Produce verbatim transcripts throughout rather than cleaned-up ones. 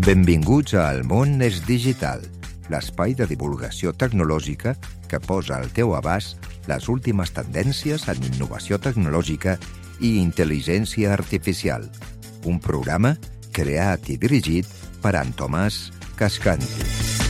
Benvinguts a El món és digital, l'espai de divulgació tecnològica que posa al teu abast les últimes tendències en innovació tecnològica i intel·ligència artificial. Un programa creat i dirigit per en Tomàs Cascanti.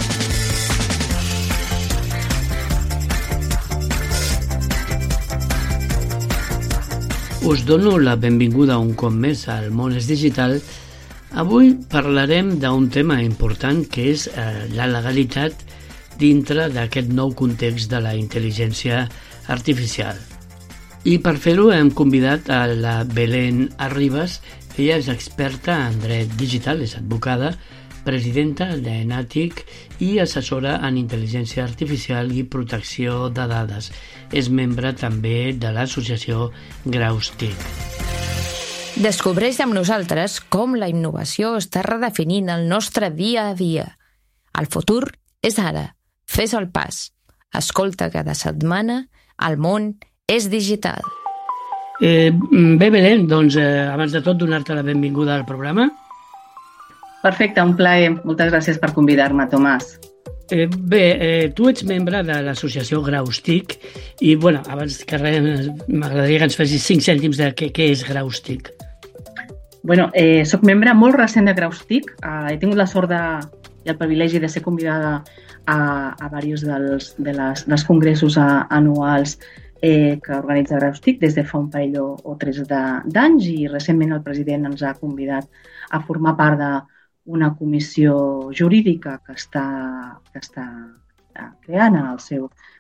Us dono la benvinguda un cop més al món és digital. Avui parlarem d'un tema important que és eh, la legalitat dintre d'aquest nou context de la intel·ligència artificial. I per fer-ho hem convidat a la Belén Arribas. Ella és experta en dret digital, és advocada, presidenta d'Enatic i assessora en intel·ligència artificial i protecció de dades. És membre també de l'associació Graustic. Descobreix amb nosaltres com la innovació està redefinint el nostre dia a dia. El futur és ara. Fes el pas. Escolta cada setmana El món és digital. Eh, bé, Belén, doncs eh, abans de tot donar-te la benvinguda al programa. Perfecte, un plaer. Moltes gràcies per convidar-me, Tomàs. Eh, bé, eh, tu ets membre de l'associació Graustic i, bueno, abans que res, m'agradaria que ens fessis cinc cèntims de què, què és Graustic. Bueno, eh, soc membre molt recent de Graustic. Eh, he tingut la sort de, i el privilegi de ser convidada a, a diversos dels, de les, dels congressos a, anuals eh, que organitza Graustic des de fa un parell o, o tres d'anys i recentment el president ens ha convidat a formar part de una comissió jurídica que està, que està creant en, el seu,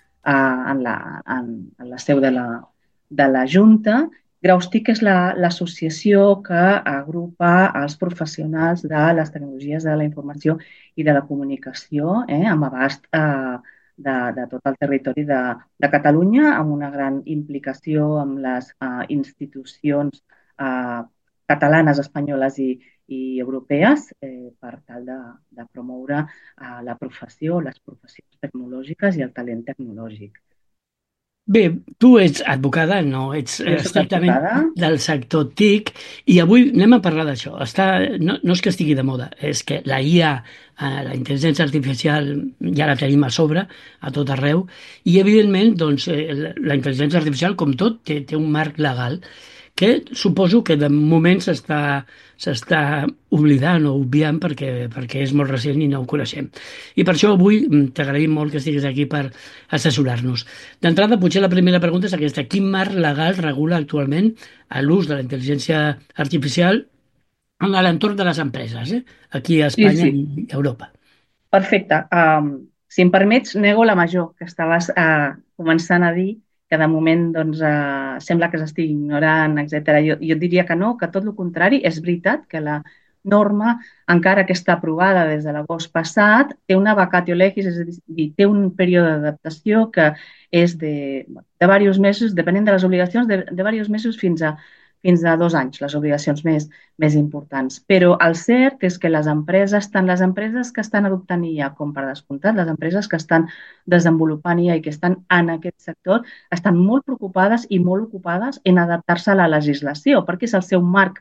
en, la, en, en la seu de la, de la Junta. Graustic és l'associació la, que agrupa els professionals de les tecnologies de la informació i de la comunicació eh, amb abast eh, de, de tot el territori de, de Catalunya, amb una gran implicació amb les eh, institucions eh, catalanes, espanyoles i, i europees eh, per tal de, de promoure eh, la professió, les professions tecnològiques i el talent tecnològic. Bé, tu ets advocada, no ets estrictament advocada del sector T I C i avui anem a parlar d'això. No, no és que estigui de moda, és que la I A, la intel·ligència artificial, ja la tenim a sobre, a tot arreu, i evidentment doncs, la intel·ligència artificial, com tot, té, té un marc legal que suposo que de moment s'està s'està oblidant o obviant perquè, perquè és molt recent i no ho coneixem. I per això avui t'agraïm molt que estiguis aquí per assessorar-nos. D'entrada, potser la primera pregunta és aquesta. Quin marc legal regula actualment l'ús de la intel·ligència artificial en l'entorn de les empreses, eh? Aquí a Espanya sí, sí. i a Europa? Perfecte. Um, si em permets, nego la major que estaves uh, començant a dir, que de moment doncs, eh, sembla que s'estigui ignorant, etcètera. Jo, jo diria que no, que tot el contrari. És veritat que la norma, encara que està aprovada des de l'agost passat, té una vacatio legis, és a dir, té un període d'adaptació que és de, de diversos mesos, depenent de les obligacions, de, de diversos mesos fins a fins a dos anys, les obligacions més, més importants. Però el cert és que les empreses, tant les empreses que estan adoptant I A com per descomptat, les empreses que estan desenvolupant I A i que estan en aquest sector, estan molt preocupades i molt ocupades en adaptar-se a la legislació, perquè és el seu marc,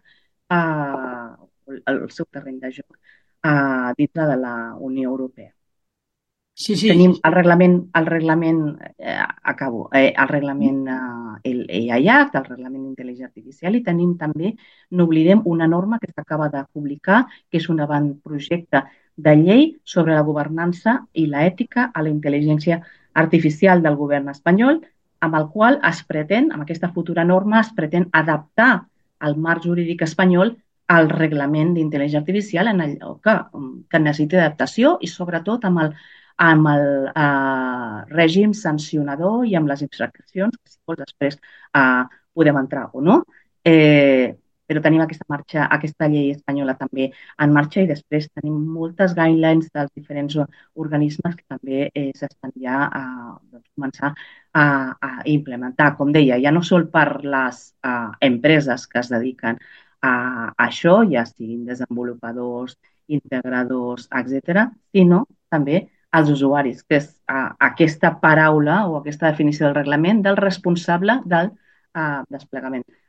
eh, el seu terreny de joc eh, dintre de la Unió Europea. Sí, sí. Tenim el reglament, el reglament, eh, acabo, eh, el reglament, eh, el A I Act, el reglament d'intel·ligència artificial, i tenim també, no oblidem, una norma que s'acaba de publicar, que és un avantprojecte de llei sobre la governança i l'ètica a la intel·ligència artificial del govern espanyol, amb el qual es pretén, amb aquesta futura norma, es pretén adaptar el marc jurídic espanyol al reglament d'intel·ligència artificial en allò que, que necessita adaptació i sobretot amb el amb el eh, règim sancionador i amb les infraccions, que si vols després eh, podem entrar o no. Eh, però tenim aquesta, marxa, aquesta llei espanyola també en marxa i després tenim moltes guidelines dels diferents organismes que també eh, s'estan ja a doncs, començar a, a implementar. Com deia, ja no sol per les eh, empreses que es dediquen a, a això, ja siguin desenvolupadors, integradors, etcètera, sinó també als usuaris, que és uh, aquesta paraula o aquesta definició del reglament del responsable del uh, desplegament.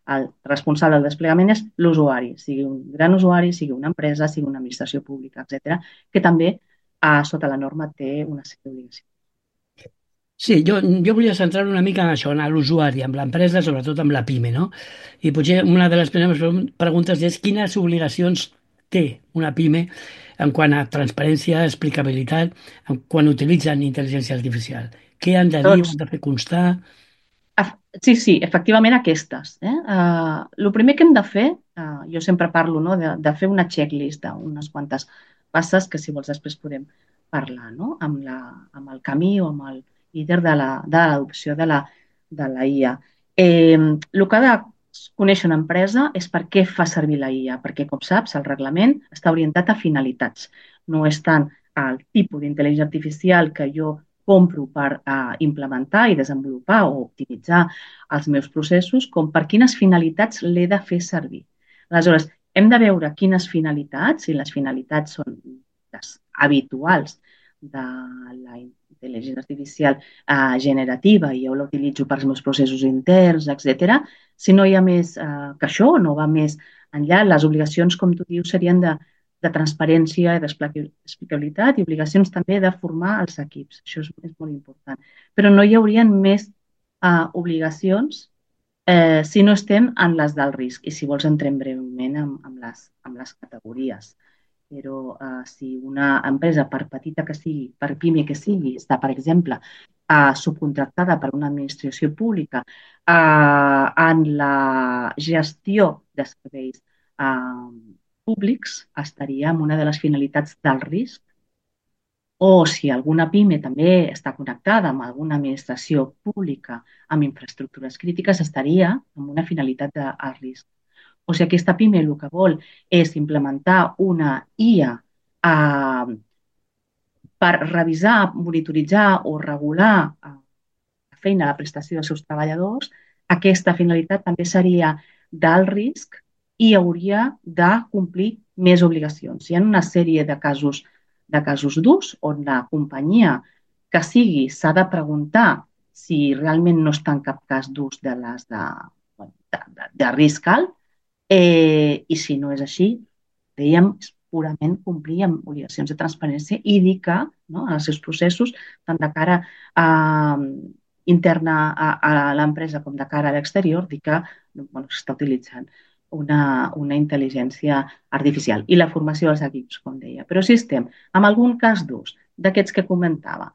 el responsable del desplegament és l'usuari, sigui un gran usuari, sigui una empresa, sigui una administració pública, etcètera, que també eh, sota la norma té una sèrie d'obligacions. Sí, jo, jo volia centrar una mica en això, en l'usuari, amb l'empresa, sobretot amb la PIME, no? I potser una de les primeres preguntes és quines obligacions té una PIME en quant a transparència, explicabilitat, en quan utilitzen intel·ligència artificial. Què han de dir, Doncs, ho han de fer constar? Sí, sí, efectivament aquestes. Eh? Uh, el primer que hem de fer, uh, jo sempre parlo no, de, de fer una checklist d'unes quantes passes que si vols després podem parlar no? amb, la, amb el camí o amb el líder de l'adopció de, la, de la I A. Eh, el que ha de conèixer una empresa és per què fa servir la I A, perquè com saps el reglament està orientat a finalitats. No és tant el tipus d'intel·ligència artificial que jo compro per uh, implementar i desenvolupar o optimitzar els meus processos, com per quines finalitats l'he de fer servir. Aleshores, hem de veure quines finalitats, i les finalitats són les habituals de la intel·ligència artificial uh, generativa i jo l'utilitzo per als meus processos interns, etcètera. Si no hi ha més uh, que això, no va més enllà, les obligacions, com tu dius, serien de de transparència i d'explicabilitat i obligacions també de formar els equips. Això és, és molt important. Però no hi haurien més uh, obligacions eh, si no estem en les del risc. I si vols entrem breument amb, amb, les, amb les categories. Però uh, si una empresa, per petita que sigui, per PIME que sigui, està, per exemple, uh, subcontractada per una administració pública uh, en la gestió de serveis uh, públics, estaria en una de les finalitats del risc, o si alguna PIME també està connectada amb alguna administració pública amb infraestructures crítiques, estaria en una finalitat de risc. O si aquesta PIME el que vol és implementar una I A eh, per revisar, monitoritzar o regular eh, la feina, la prestació dels seus treballadors, aquesta finalitat també seria del risc i hauria de complir més obligacions. Hi ha una sèrie de casos, de casos durs on la companyia que sigui s'ha de preguntar si realment no està en cap cas d'ús de les de, de, de, de risc alt eh, i si no és així, dèiem, és purament complir amb obligacions de transparència i dir que no, en els seus processos, tant de cara a interna a, a l'empresa com de cara a l'exterior, dir que bueno, s'està utilitzant una, una intel·ligència artificial i la formació dels equips, com deia. Però si estem en algun cas d'ús d'aquests que comentava,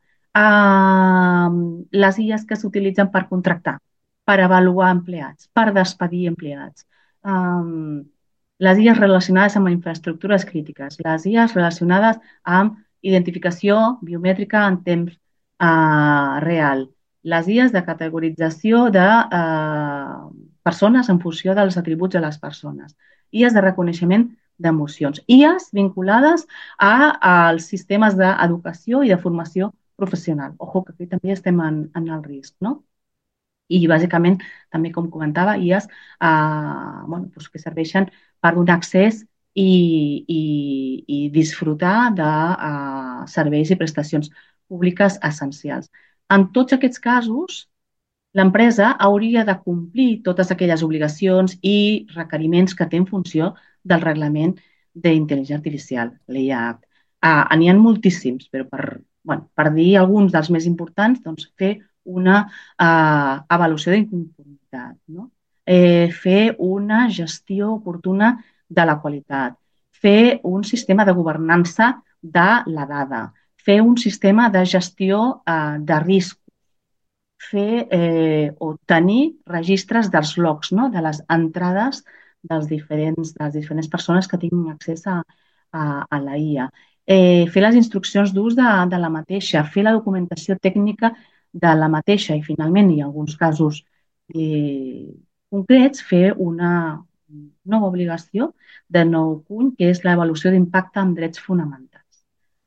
eh, les I As que s'utilitzen per contractar, per avaluar empleats, per despedir empleats, eh, les I As relacionades amb infraestructures crítiques, les I As relacionades amb identificació biomètrica en temps eh, real, les I As de categorització de eh, persones en funció dels atributs de les persones, I As de reconeixement d'emocions, I As vinculades a, als sistemes d'educació i de formació professional. Ojo, que aquí també estem en, en el risc, no? I bàsicament, també com comentava, I As eh, bueno, doncs que serveixen per donar accés i, i, i disfrutar de eh, serveis i prestacions públiques essencials. En tots aquests casos, l'empresa hauria de complir totes aquelles obligacions i requeriments que té en funció del reglament d'intel·ligència artificial, l'I A Act. Ah, n'hi ha moltíssims, però per, bueno, per dir alguns dels més importants, doncs, fer una uh, avaluació d'inconformitat, no? eh, fer una gestió oportuna de la qualitat, fer un sistema de governança de la dada, fer un sistema de gestió uh, de risc, fer eh, o tenir registres dels logs, no? De les entrades dels diferents, de les diferents persones que tinguin accés a, a, a la I A. Eh, fer les instruccions d'ús de, de la mateixa, fer la documentació tècnica de la mateixa i finalment, i en alguns casos eh, concrets, fer una nova obligació de nou punt, que és l'avaluació d'impacte en drets fonamentals.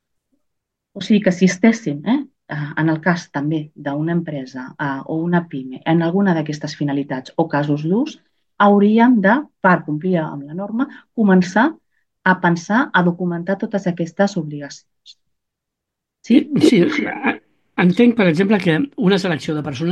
O sigui que si estéssim, eh, en el cas també d'una empresa eh, o una PIME, en alguna d'aquestes finalitats o casos d'ús, hauríem de, per complir amb la norma, començar a pensar, a documentar totes aquestes obligacions. Sí? Sí, entenc, per exemple, que una selecció de personal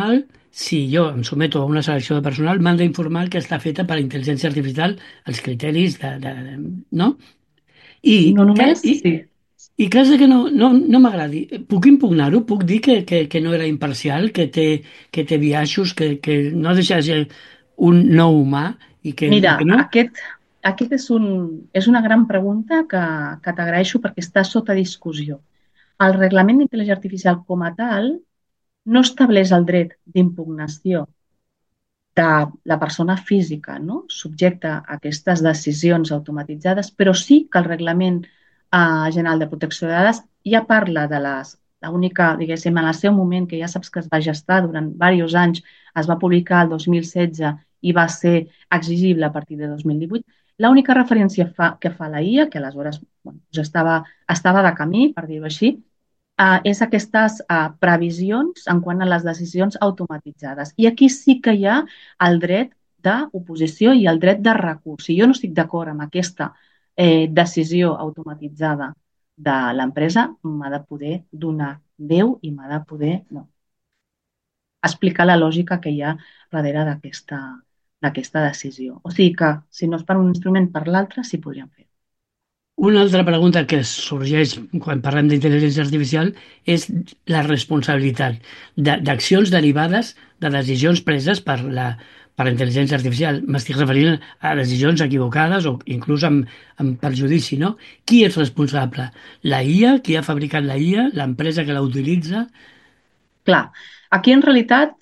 si jo em someto a una selecció de personal, m'han d'informar que està feta per intel·ligència artificial, els criteris de... de, de no? I, No que, només, i, sí. i cas de que no, no, no m'agradi, puc impugnar-ho? Puc dir que, que, que no era imparcial, que té, que té biaixos, que, que no deixa de ser un no humà i que, Mira, i que no? aquest, aquest és, un, és una gran pregunta que, que t'agraeixo perquè està sota discussió. El reglament d'intel·ligència artificial com a tal no estableix el dret d'impugnació de la persona física, no? Subjecta a aquestes decisions automatitzades, però sí que el Reglament eh, General de Protecció de Dades ja parla de les, l'única, diguéssim, en el seu moment, que ja saps que es va gestar durant diversos anys, es va publicar el dos mil setze i va ser exigible a partir de dos mil divuit, l'única referència fa, que fa la I A, que aleshores bueno, ja estava, estava de camí, per dir-ho així, uh, és aquestes uh, previsions en quant a les decisions automatitzades. I aquí sí que hi ha el dret d'oposició i el dret de recurs. Si jo no estic d'acord amb aquesta eh, decisió automatitzada de l'empresa, m'ha de poder donar veu i m'ha de poder no, explicar la lògica que hi ha darrere d'aquesta d'aquesta decisió. O sigui que, si no és per un instrument, per l'altre, sí podríem fer. Una altra pregunta que sorgeix quan parlem d'intel·ligència artificial és la responsabilitat de- d'accions derivades de decisions preses per la, per la intel·ligència artificial. M'estic referint a decisions equivocades o inclús amb, amb perjudici, no? Qui és responsable? La I A? Qui ha fabricat la I A? L'empresa que la utilitza? Clar, aquí en realitat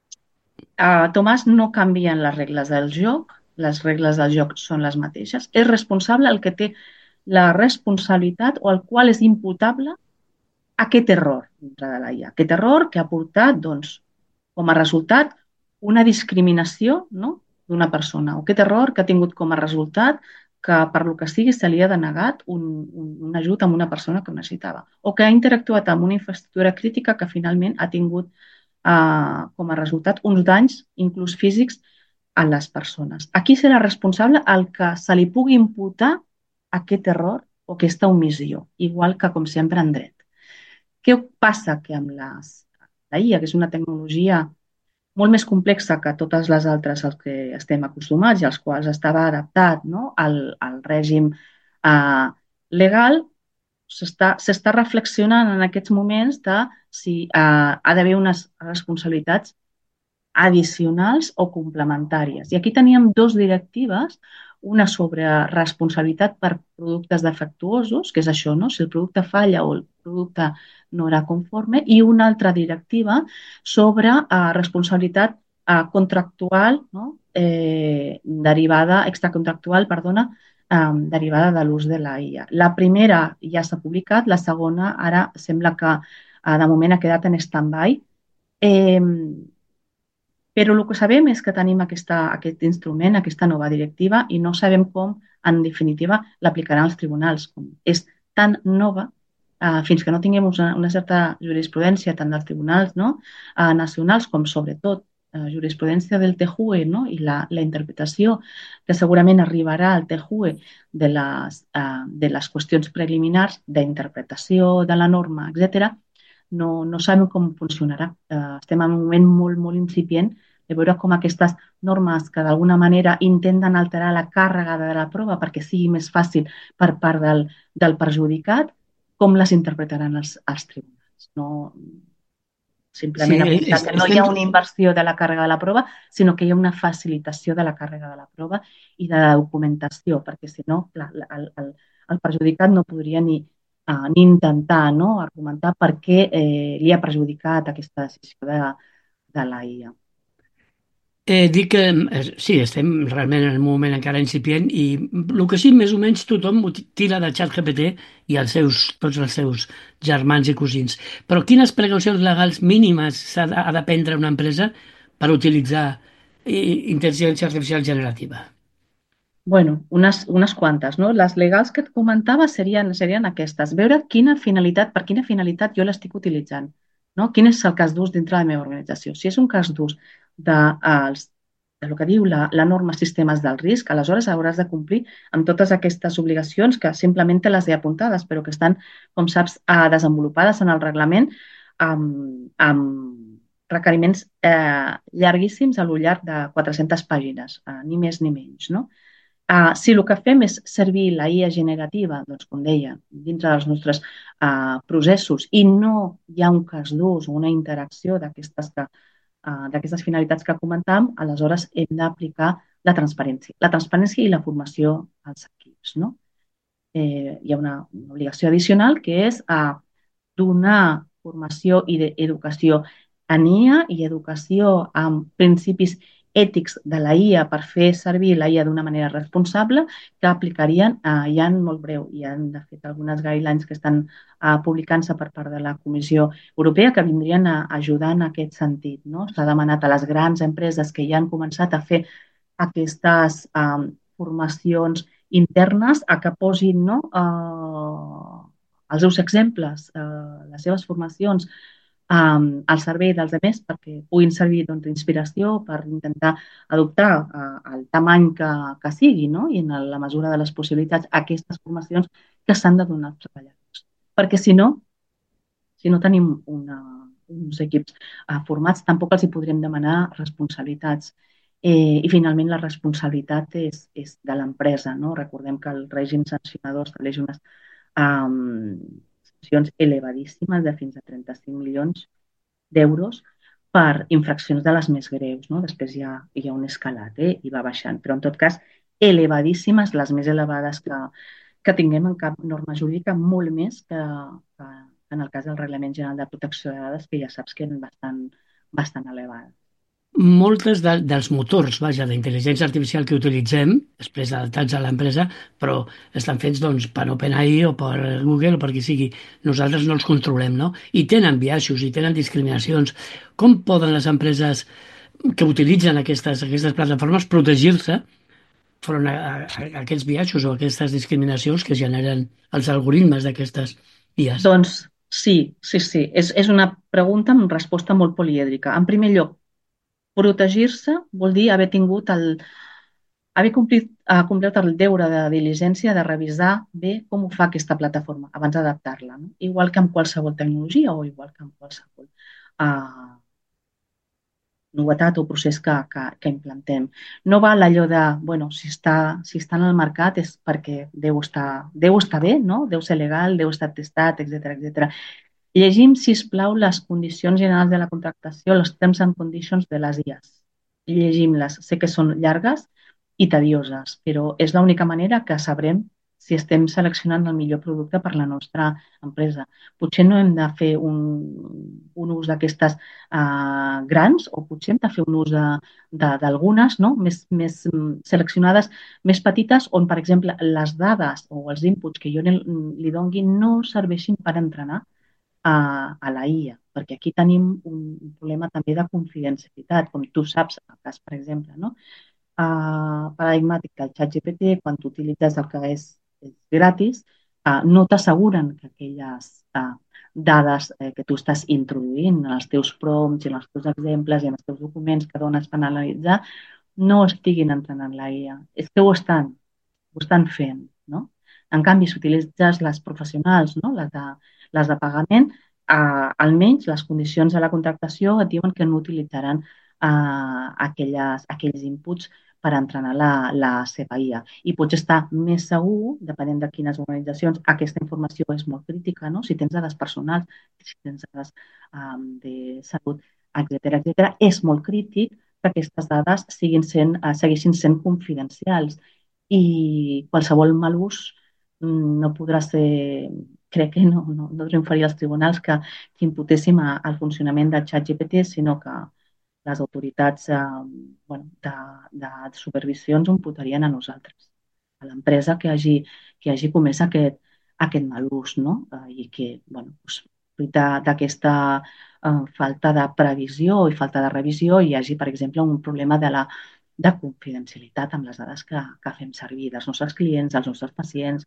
Uh, Tomàs, no canvien les regles del joc, les regles del joc són les mateixes. És responsable el que té la responsabilitat o el qual és imputable aquest error dintre de la I A. Aquest error que ha portat, doncs, com a resultat, una discriminació no? d'una persona. O aquest error que ha tingut com a resultat que per lo que sigui se li ha denegat un, un, un ajut a una persona que ho necessitava. O que ha interactuat amb una infraestructura crítica que finalment ha tingut eh, com a resultat uns danys, inclús físics, a les persones. Aquí serà responsable el que se li pugui imputar aquest error o aquesta omissió, igual que, com sempre, en dret. Què passa? Que amb les, la I A, que és una tecnologia molt més complexa que totes les altres als que estem acostumats i als quals estava adaptat no? al, al règim eh, legal, s'està reflexionant en aquests moments de si eh, ha d'haver unes responsabilitats addicionals o complementàries. I aquí teníem dos directives, una sobre responsabilitat per productes defectuosos, que és això, no? Si el producte falla o el producte no era conforme, i una altra directiva sobre eh, responsabilitat eh, contractual, no? eh, derivada, extracontractual, perdona, eh, derivada de l'ús de la I A. La primera ja s'ha publicat, la segona ara sembla que eh, de moment ha quedat en stand-by. Eh, però el que sabem és que tenim aquesta, aquest instrument, aquesta nova directiva, i no sabem com, en definitiva, l'aplicaran els tribunals. Com és tan nova, eh, fins que no tinguem una, una certa jurisprudència tant dels tribunals no? eh, nacionals com, sobretot, eh, jurisprudència del T J U E no? i la, la interpretació que segurament arribarà al T J U E de les, eh, de les qüestions preliminars d'interpretació de la norma, etcètera, no, no sabem com funcionarà. Eh, estem en un moment molt, molt incipient de veure com aquestes normes que d'alguna manera intenten alterar la càrrega de la prova perquè sigui més fàcil per part del, del perjudicat, com les interpretaran els, els tribunals. No simplement Sí, apuntar és, que no hi estem, ha una inversió de la càrrega de la prova, sinó que hi ha una facilitació de la càrrega de la prova i de la documentació, perquè si no, la, la, el, el, el perjudicat no podria ni, uh, ni intentar no, argumentar per què eh, li ha perjudicat aquesta decisió de, de la I A. Eh, dic que eh, sí, estem realment en un moment encara incipient i el que sí, més o menys tothom tira de ChatGPT i els seus, tots els seus germans i cosins. Però quines precaucions legals mínimes s'ha de, ha de prendre una empresa per utilitzar eh, intel·ligència artificial generativa? Bueno, unes, unes quantes, no? Les legals que et comentava serien, serien aquestes. Veure quina finalitat, per quina finalitat jo l'estic utilitzant, no? Quin és el cas d'ús dintre de la meva organització. Si és un cas d'ús de, els, de lo que diu la, la norma sistemes del risc, aleshores hauràs de complir amb totes aquestes obligacions que simplement te les he apuntades, però que estan, com saps, desenvolupades en el reglament amb, amb requeriments eh, llarguíssims a lo llarg de quatre-centes pàgines, eh, ni més ni menys, no? Uh, si el que fem és servir la I A generativa, doncs, com deia, dintre dels nostres uh, processos i no hi ha un cas d'ús o una interacció d'aquestes que, uh, d'aquestes finalitats que comentàvem, aleshores hem d'aplicar la transparència. La transparència i la formació als equips. No? Eh, hi ha una, una obligació addicional que és uh, donar formació i educació en I A i educació amb principis ètics de la I A per fer servir la I A d'una manera responsable que aplicarien, eh, hi ha molt breu, hi ha de fet algunes guidelines que estan eh, publicant-se per part de la Comissió Europea que vindrien a ajudar en aquest sentit. No? S'ha demanat a les grans empreses que ja han començat a fer aquestes eh, formacions internes a que posin no, eh, els seus exemples, eh, les seves formacions Um, al servei dels altres perquè puguin servir d'inspiració doncs, per intentar adoptar uh, el tamany que, que sigui no? I en la mesura de les possibilitats aquestes formacions que s'han de donar als treballadors. Perquè si no, si no tenim una, uns equips uh, formats, tampoc els hi podrem demanar responsabilitats. Eh, I finalment la responsabilitat és, és de l'empresa. No? Recordem que el règim sancionador estableix unes um, sancions elevadíssimes de fins a trenta-cinc milions d'euros per infraccions de les més greus. No? Després hi ha, hi ha un escalat eh? I va baixant, però en tot cas elevadíssimes, les més elevades que, que tinguem en cap norma jurídica, molt més que, que en el cas del Reglament General de Protecció de Dades, que ja saps que eren bastant, bastant elevades. Moltes de, dels motors, vaja, d'intel·ligència artificial que utilitzem, després adaptats a l'empresa, però estan fets doncs, per OpenAI o per Google o per qui sigui. Nosaltres no els controlem, no? I tenen biaixos i tenen discriminacions. Com poden les empreses que utilitzen aquestes, aquestes plataformes protegir-se front a, a, a aquests biaixos o a aquestes discriminacions que generen els algoritmes d'aquestes I As? Doncs sí, sí, sí. És, és una pregunta amb resposta molt polièdrica. En primer lloc, protegir-se vol dir haver tingut el, haver complit, uh, complert el deure de diligència de revisar bé com ho fa aquesta plataforma abans d'adaptar-la. No? Igual que amb qualsevol tecnologia o igual que amb qualsevol uh, novetat o procés que, que, que implantem. No val allò de, bueno, si està, si està en el mercat és perquè deu estar, deu estar bé, no? Deu ser legal, deu estar testat, etcètera, etcètera. Llegim, sisplau, les condicions generals de la contractació, les terms and conditions de les I As. Llegim-les. Sé que són llargues i tedioses, però és l'única manera que sabrem si estem seleccionant el millor producte per la nostra empresa. Potser no hem de fer un, un ús d'aquestes uh, grans o potser hem de fer un ús d'algunes no? més, més seleccionades, més petites, on, per exemple, les dades o els inputs que jo li, li dongui no serveixin per entrenar A, a la I A, perquè aquí tenim un problema també de confidencialitat, com tu saps, en el cas, per exemple, no? uh, paradigmàtic del ChatGPT, quan tu utilitzes el que és, és gratis, uh, no t'asseguren que aquelles uh, dades eh, que tu estàs introduint en els teus prompts, en els teus exemples i en els teus documents que dones per analitzar, no estiguin entrenant la I A. És que ho estan, ho estan fent, no? En canvi, si utilitzes les professionals, no? les, de, les de pagament, eh, almenys les condicions de la contractació et diuen que no utilitzaran eh, aquelles, aquells inputs per entrenar la, la seva I A. I pots estar més segur, depenent de quines organitzacions, aquesta informació és molt crítica, no? Si tens dades personals, si tens dades um, de salut, etcètera, etcètera, és molt crític que aquestes dades siguin sent, uh, segueixin sent confidencials i qualsevol mal ús no podrà ser, crec que no, no, no triomfaria als tribunals que, que imputéssim a, al funcionament del ChatGPT, sinó que les autoritats eh, bueno, de, de supervisions ho imputarien a nosaltres, a l'empresa que hagi, que hagi comès aquest, aquest mal ús, no? Eh, I que, bueno, doncs, fruit d'aquesta eh, falta de previsió i falta de revisió hi hagi, per exemple, un problema de la de confidencialitat amb les dades que, que fem servir dels nostres clients, dels nostres pacients.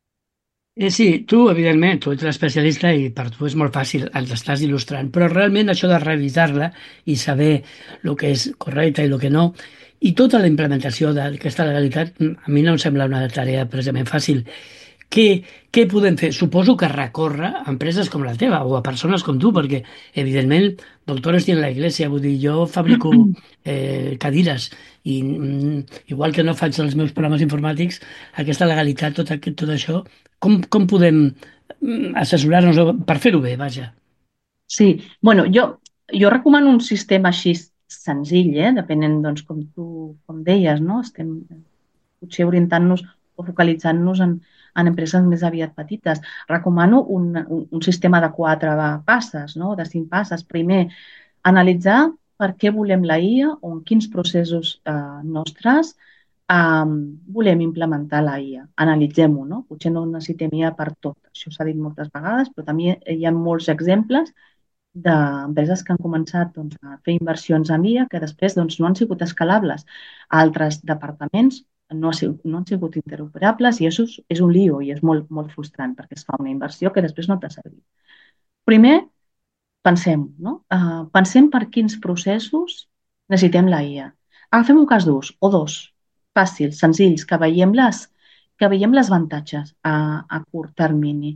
Eh, sí, tu, evidentment, tu ets l'especialista i per tu és molt fàcil, ens estàs il·lustrant, però realment això de revisar-la i saber el que és correcte i el que no, i tota la implementació d'aquesta legalitat, a mi no em sembla una tarea precisament fàcil. què, què podem fer? Suposo que recórrer a empreses com la teva o a persones com tu, perquè, evidentment, doctores tienen la iglesia, vull dir, jo fabrico eh, cadires i mm, igual que no faig els meus programes informàtics, aquesta legalitat, tot, aquest, tot això, com, com podem mm, assessorar-nos per fer-ho bé, vaja? Sí, bueno, jo, jo recomano un sistema així senzill, eh? Depenent, doncs, com tu com deies, no? Estem potser orientant-nos o focalitzant-nos en, en empreses més aviat petites. Recomano un, un, un sistema de quatre passes, no? De cinc passes. Primer, analitzar per què volem la I A o en quins processos eh, nostres eh, volem implementar la I A. Analitzem-ho, no? Potser no necessitem I A per tot. Això s'ha dit moltes vegades, però també hi ha molts exemples d'empreses que han començat doncs, a fer inversions en I A que després doncs, no han sigut escalables. Altres departaments no, ha sigut, no han sigut interoperables i això és, és un lío i és molt, molt frustrant perquè es fa una inversió que després no t'ha servit. Primer, pensem, no? Uh, pensem per quins processos necessitem la I A. Agafem un cas d'ús o dos, fàcils, senzills, que veiem les, que veiem les avantatges a, a curt termini.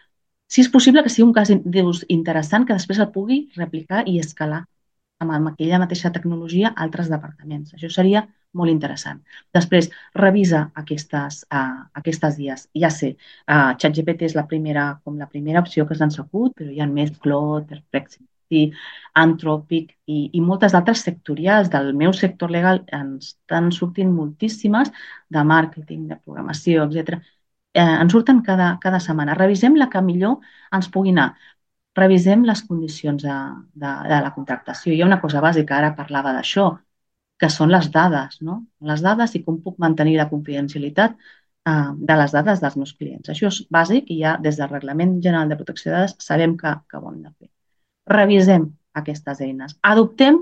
Si és possible que sigui un cas d'ús interessant que després el pugui replicar i escalar amb, amb aquella mateixa tecnologia a altres departaments. Això seria molt interessant. Després, revisa aquestes, uh, aquestes I As. Ja sé, uh, ChatGPT és la primera, com la primera opció que s'han sabut, però hi ha més, Claude, Perplexity, Anthropic i, i moltes altres sectorials. Del meu sector legal ens estan sortint moltíssimes de màrqueting, de programació, etcètera. Eh, ens surten cada, cada setmana. Revisem la que millor ens pugui anar. Revisem les condicions de, de, de la contractació. Hi ha una cosa bàsica, ara parlava d'això, que són les dades, no? Les dades i com puc mantenir la confidencialitat eh, de les dades dels meus clients. Això és bàsic i ja des del Reglament General de Protecció de Dades sabem que, que ho hem de fer. Revisem aquestes eines. Adoptem,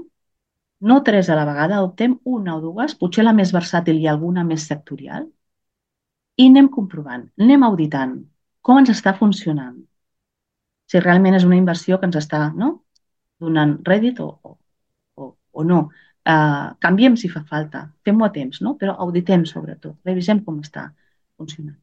no tres a la vegada, adoptem una o dues, potser la més versàtil i alguna més sectorial, i anem comprovant, anem auditant com ens està funcionant. Si realment és una inversió que ens està, no, donant rèdit o, o, o no. Uh, canviem si fa falta, fem-ho a temps, no? Però auditem sobretot, revisem com està funcionant.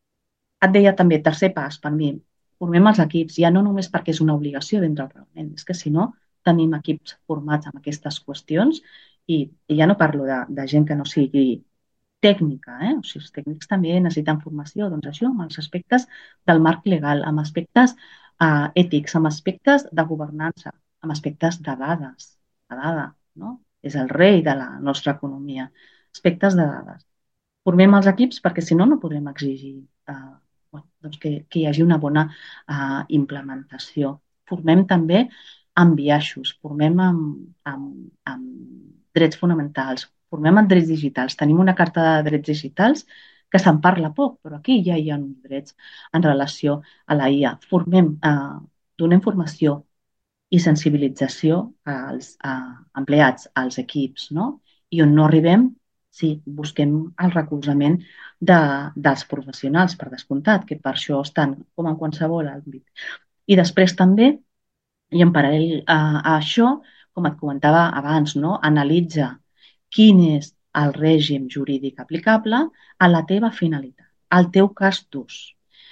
Et deia també, tercer pas per mi, formem els equips, ja no només perquè és una obligació dintre el reglament, és que si no tenim equips formats en aquestes qüestions i, i ja no parlo de, de gent que no sigui tècnica, eh? O sigui, els tècnics també necessiten formació, doncs això, amb els aspectes del marc legal, amb aspectes uh, ètics, amb aspectes de governança, amb aspectes de dades, de dada, no? És el rei de la nostra economia. Aspectes de dades. Formem els equips perquè si no, no podrem exigir uh, bueno, doncs que, que hi hagi una bona uh, implementació. Formem també amb biaixos, formem amb, amb, amb drets fonamentals, formem en drets digitals. Tenim una carta de drets digitals que se'n parla poc, però aquí ja hi ha uns drets en relació a la I A. Formem, eh, donem formació i sensibilització als a empleats, als equips, no? I on no arribem, sí, busquem el recolzament de, dels professionals, per descomptat, que per això estan com en qualsevol àmbit. I després també, i en paral·lel a, a això, com et comentava abans, no? Analitza quin és el règim jurídic aplicable a la teva finalitat, al teu cas d'ús.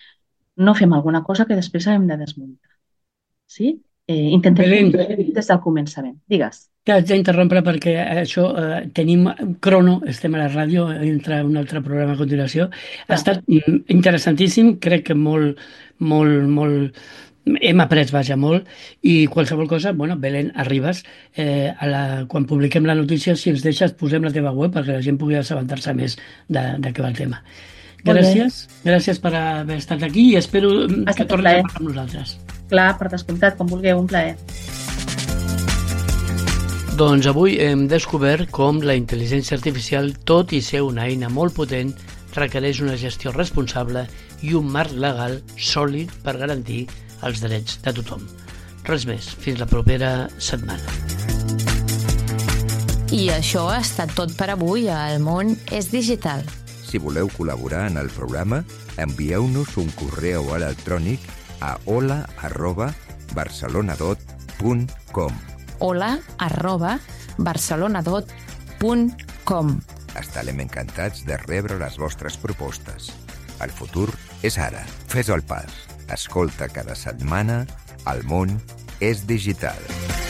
No fem alguna cosa que després hem de desmuntar. Sí? Eh, intentem Belén, des del començament. Digues. Que haig d'interrompre perquè això eh, tenim crono, estem a la ràdio, entra un altre programa a continuació. Ha Clar. estat mm, interessantíssim, crec que molt, molt, molt... Hem après, vaja, molt, i qualsevol cosa, bueno, Belén, arribes, eh, a la, quan publiquem la notícia, si ens deixes, posem la teva web perquè la gent pugui assabentar-se més de, de què va el tema. Gràcies, gràcies per haver estat aquí i espero que tornis a parlar amb nosaltres. Clar, per descomptat, com vulgueu, un plaer. Doncs avui hem descobert com la intel·ligència artificial, tot i ser una eina molt potent, requereix una gestió responsable i un marc legal sòlid per garantir els drets de tothom. Res més, fins la propera setmana. I això ha estat tot per avui a El Món és Digital. Si voleu col·laborar en el programa, envieu-nos un correu electrònic a hola arroba barcelonadot punt com. hola arroba barcelonadot punt com. Estarem encantats de rebre les vostres propostes. El futur És ara. Fes el pas. Escolta cada setmana El món és digital.